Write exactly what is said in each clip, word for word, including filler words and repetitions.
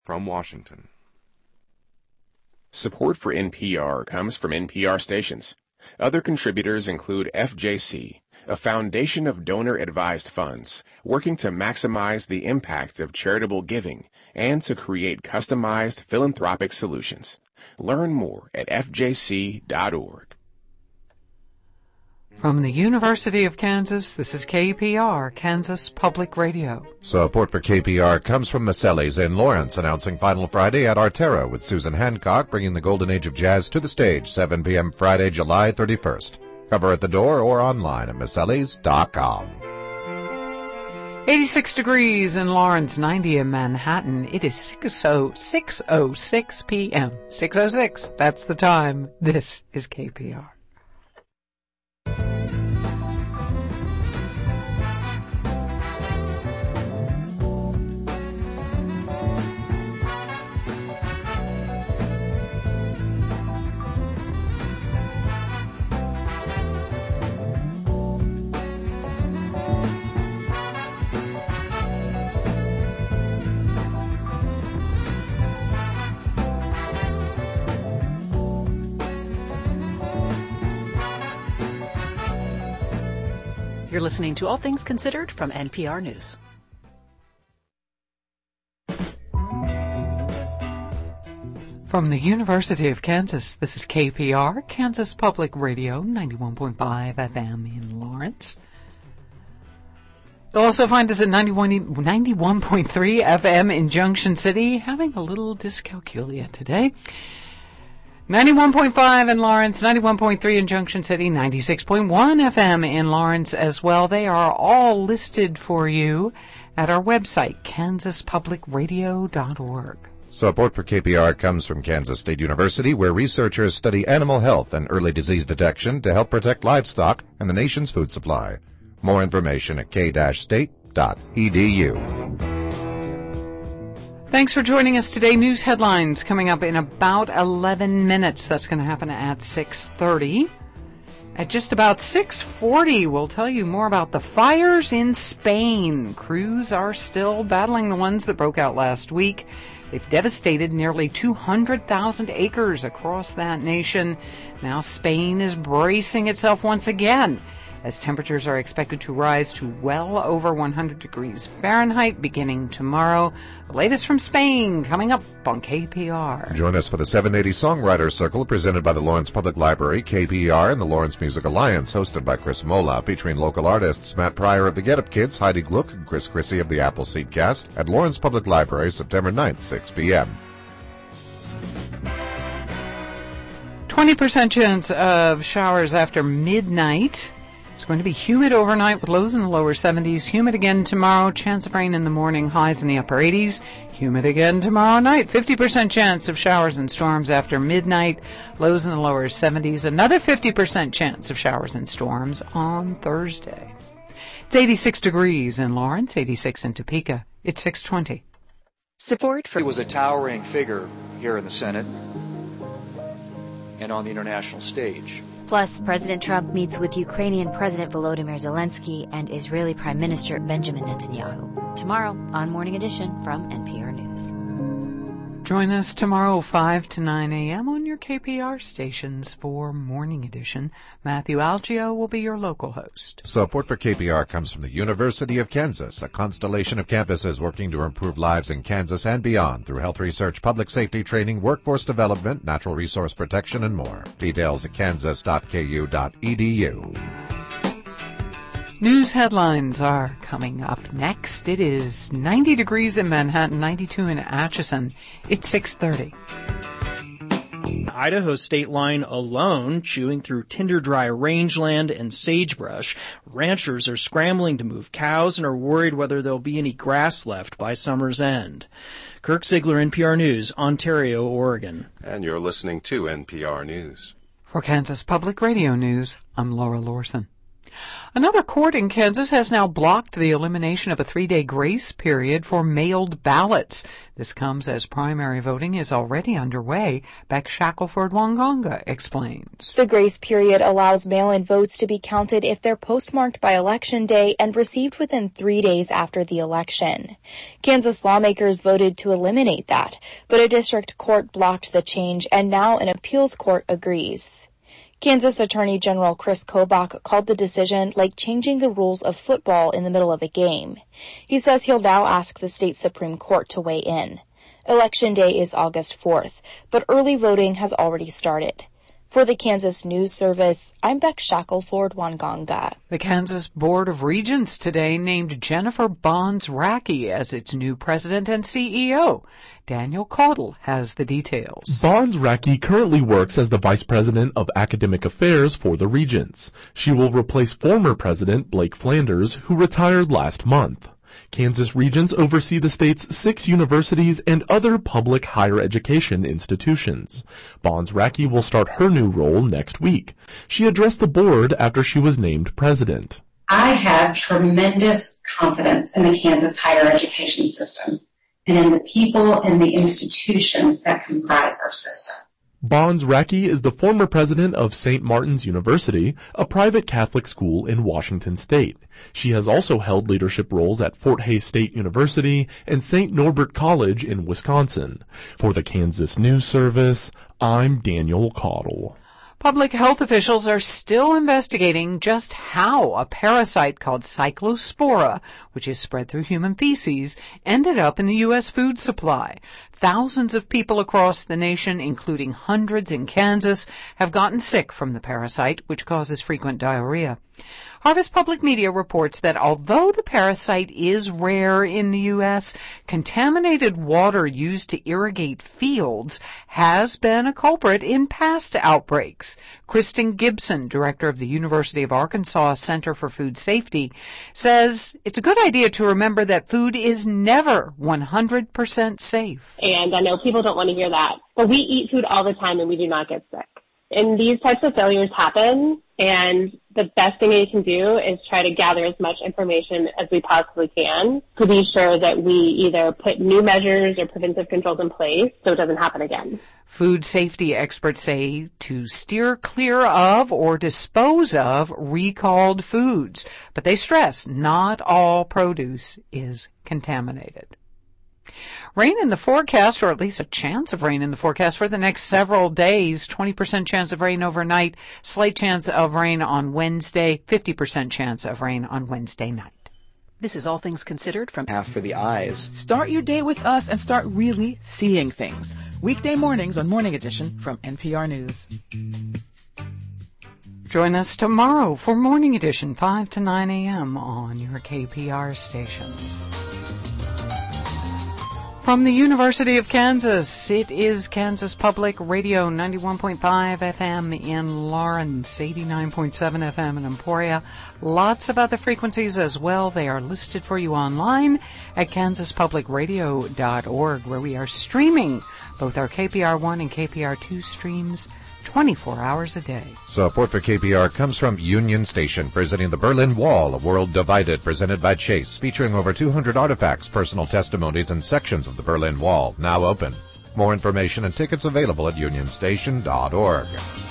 From Washington. Support for N P R comes from N P R stations. Other contributors include F J C, a foundation of donor-advised funds working to maximize the impact of charitable giving and to create customized philanthropic solutions. Learn more at F J C dot org. From the University of Kansas, this is K P R, Kansas Public Radio. Support for K P R comes from Maselli's in Lawrence, announcing Final Friday at Artera with Susan Hancock, bringing the golden age of jazz to the stage, seven p.m. Friday, July thirty-first. Cover at the door or online at Maselli's dot com. eighty-six degrees in Lawrence, ninety in Manhattan. It is six oh six p.m. six oh six, that's the time. This is K P R. You're listening to All Things Considered from N P R News. From the University of Kansas, this is K P R, Kansas Public Radio, ninety-one point five F M in Lawrence. You'll also find us at ninety-one point three F M in Junction City, having a little dyscalculia today. ninety-one point five in Lawrence, ninety-one point three in Junction City, ninety-six point one F M in Lawrence as well. They are all listed for you at our website, kansas public radio dot org. Support for K P R comes from Kansas State University, where researchers study animal health and early disease detection to help protect livestock and the nation's food supply. More information at k state dot e d u. Thanks for joining us today. News headlines coming up in about eleven minutes. That's going to happen at six thirty. At just about six forty, we'll tell you more about the fires in Spain. Crews are still battling the ones that broke out last week. They've devastated nearly two hundred thousand acres across that nation. Now Spain is bracing itself once again, as temperatures are expected to rise to well over one hundred degrees Fahrenheit beginning tomorrow. The latest from Spain coming up on K P R. Join us for the seven eighty Songwriters Circle presented by the Lawrence Public Library, K P R, and the Lawrence Music Alliance, hosted by Chris Mola, featuring local artists Matt Pryor of the Get Up Kids, Heidi Gluck, and Chris Chrissy of the Appleseed Cast at Lawrence Public Library, September ninth, six p.m. twenty percent chance of showers after midnight. It's going to be humid overnight with lows in the lower seventies. Humid again tomorrow. Chance of rain in the morning. Highs in the upper eighties. Humid again tomorrow night. fifty percent chance of showers and storms after midnight. Lows in the lower seventies. Another fifty percent chance of showers and storms on Thursday. It's eighty-six degrees in Lawrence. eighty-six in Topeka. It's six twenty. Support for... He was a towering figure here in the Senate and on the international stage. Plus, President Trump meets with Ukrainian President Volodymyr Zelensky and Israeli Prime Minister Benjamin Netanyahu. Tomorrow on Morning Edition from N P R News. Join us tomorrow five to nine a.m. on your K P R stations for Morning Edition. Matthew Algio will be your local host. Support for K P R comes from the University of Kansas, a constellation of campuses working to improve lives in Kansas and beyond through health research, public safety training, workforce development, natural resource protection, and more. Details at kansas dot k u dot e d u. News headlines are coming up next. It is ninety degrees in Manhattan, ninety-two in Atchison. It's six thirty. Idaho state line alone, chewing through tinder-dry rangeland and sagebrush. Ranchers are scrambling to move cows and are worried whether there'll be any grass left by summer's end. Kirk Ziegler, N P R News, Ontario, Oregon. And you're listening to N P R News. For Kansas Public Radio News, I'm Laura Lorson. Another court in Kansas has now blocked the elimination of a three-day grace period for mailed ballots. This comes as primary voting is already underway. Beck Shackelford-Wanganga explains. The grace period allows mail-in votes to be counted if they're postmarked by Election Day and received within three days after the election. Kansas lawmakers voted to eliminate that, but a district court blocked the change, and now an appeals court agrees. Kansas Attorney General Chris Kobach called the decision like changing the rules of football in the middle of a game. He says he'll now ask the state Supreme Court to weigh in. Election Day is August fourth, but early voting has already started. For the Kansas News Service, I'm Beck Shackelford-Wanganga. The Kansas Board of Regents today named Jennifer Bonds-Racky as its new president and C E O. Daniel Caudle has the details. Bonds-Racky currently works as the Vice President of Academic Affairs for the Regents. She will replace former President Blake Flanders, who retired last month. Kansas Regents oversee the state's six universities and other public higher education institutions. Bonds-Racky will start her new role next week. She addressed the board after she was named president. I have tremendous confidence in the Kansas higher education system and in the people and the institutions that comprise our system. Bonds-Racky is the former president of Saint Martin's University, a private Catholic school in Washington state. She has also held leadership roles at Fort Hays State University and Saint Norbert College in Wisconsin. For the Kansas News Service, I'm Daniel Caudle. Public health officials are still investigating just how a parasite called Cyclospora, which is spread through human feces, ended up in the U S food supply. Thousands of people across the nation, including hundreds in Kansas, have gotten sick from the parasite, which causes frequent diarrhea. Harvest Public Media reports that although the parasite is rare in the U S, contaminated water used to irrigate fields has been a culprit in past outbreaks. Kristen Gibson, director of the University of Arkansas Center for Food Safety, says it's a good idea to remember that food is never one hundred percent safe. And I know people don't want to hear that, but we eat food all the time and we do not get sick. And these types of failures happen, and the best thing we can do is try to gather as much information as we possibly can to be sure that we either put new measures or preventive controls in place so it doesn't happen again. Food safety experts say to steer clear of or dispose of recalled foods, but they stress not all produce is contaminated. Rain in the forecast, or at least a chance of rain in the forecast for the next several days. twenty percent chance of rain overnight, slight chance of rain on Wednesday, fifty percent chance of rain on Wednesday night. This is All Things Considered from Half for the Eyes. Start your day with us and start really seeing things. Weekday mornings on Morning Edition from N P R News. Join us tomorrow for Morning Edition, five to nine a.m. on your K P R stations. From the University of Kansas, it is Kansas Public Radio, ninety-one point five F M in Lawrence, eighty-nine point seven F M in Emporia. Lots of other frequencies as well. They are listed for you online at kansas public radio dot org, where we are streaming both our K P R one and K P R two streams twenty-four hours a day. Support for K P R comes from Union Station, presenting the Berlin Wall, A World Divided, presented by Chase, featuring over two hundred artifacts, personal testimonies, and sections of the Berlin Wall, now open. More information and tickets available at union station dot org.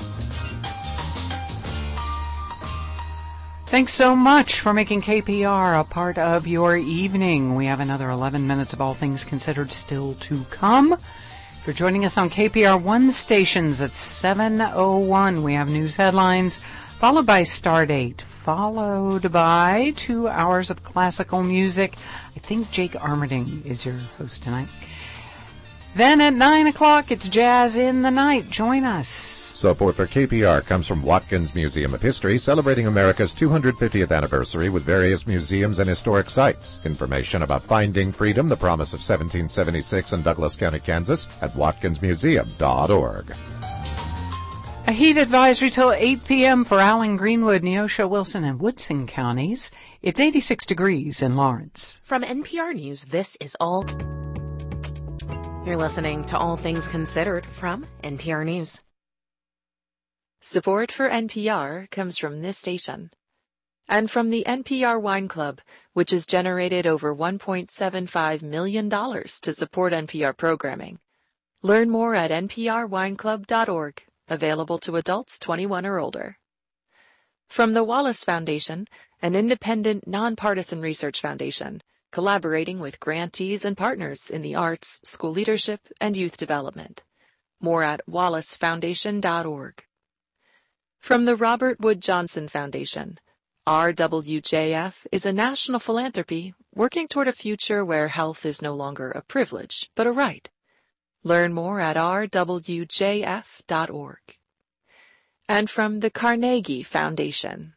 Thanks so much for making K P R a part of your evening. We have another eleven minutes of All Things Considered still to come. If you're joining us on K P R one stations at seven oh one, we have news headlines, followed by Stardate, followed by two hours of classical music. I think Jake Armerding is your host tonight. Then at nine o'clock, it's Jazz in the Night. Join us. Support for K P R comes from Watkins Museum of History, celebrating America's two hundred fiftieth anniversary with various museums and historic sites. Information about Finding Freedom, the Promise of seventeen seventy-six in Douglas County, Kansas, at watkins museum dot org. A heat advisory till eight p.m. for Allen, Greenwood, Neosho, Wilson, and Woodson counties. It's eighty-six degrees in Lawrence. From N P R News, this is all... You're listening to All Things Considered from N P R News. Support for N P R comes from this station. And from the N P R Wine Club, which has generated over one point seven five million dollars to support N P R programming. Learn more at N P R wine club dot org, available to adults twenty-one or older. From the Wallace Foundation, an independent, nonpartisan research foundation, collaborating with grantees and partners in the arts, school leadership, and youth development. More at wallace foundation dot org. From the Robert Wood Johnson Foundation, R W J F is a national philanthropy working toward a future where health is no longer a privilege, but a right. Learn more at r w j f dot org. And from the Carnegie Foundation.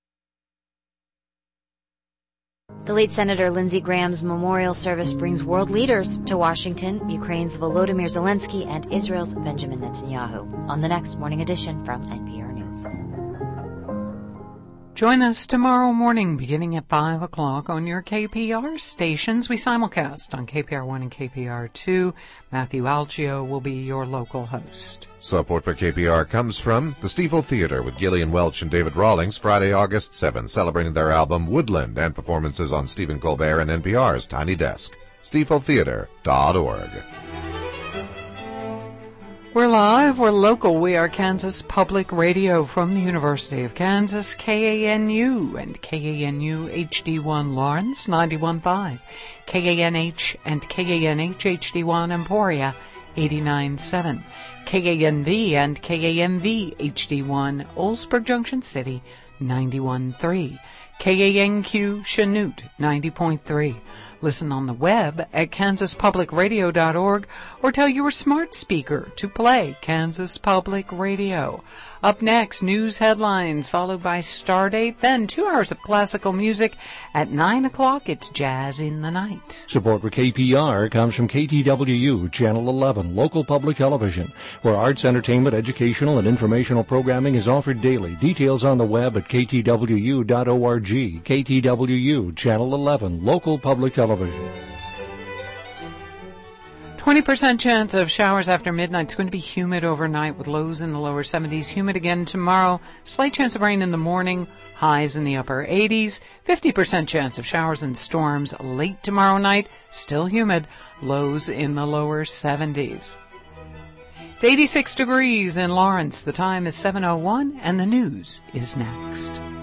The late Senator Lindsey Graham's memorial service brings world leaders to Washington, Ukraine's Volodymyr Zelensky and Israel's Benjamin Netanyahu, on the next Morning Edition from N P R News. Join us tomorrow morning beginning at five o'clock on your K P R stations. We simulcast on K P R one and K P R two. Matthew Algio will be your local host. Support for K P R comes from the Stiefel Theater with Gillian Welch and David Rawlings, Friday, August seventh, celebrating their album Woodland and performances on Stephen Colbert and N P R's Tiny Desk. stiefel theater dot org. We're live, we're local, we are Kansas Public Radio from the University of Kansas, K A N U and K A N U H D one Lawrence, ninety-one point five, K A N H and K A N H H D one Emporia, eighty-nine point seven, K A N V and K A M V H D one Oldsburg Junction City, ninety-one point three, K A N Q Chanute, ninety point three. Listen on the web at kansas public radio dot org or tell your smart speaker to play Kansas Public Radio. Up next, news headlines followed by Stardate, then two hours of classical music. At nine o'clock, it's Jazz in the Night. Support for K P R comes from K T W U, Channel eleven, local public television, where arts, entertainment, educational, and informational programming is offered daily. Details on the web at k t w u dot org. K T W U, Channel eleven, local public television. twenty percent chance of showers after midnight. It's going to be humid overnight with lows in the lower seventies. Humid again tomorrow. Slight chance of rain in the morning. Highs in the upper eighties. fifty percent chance of showers and storms late tomorrow night. Still humid. Lows in the lower seventies. It's eighty-six degrees in Lawrence. The time is seven oh one and the news is next.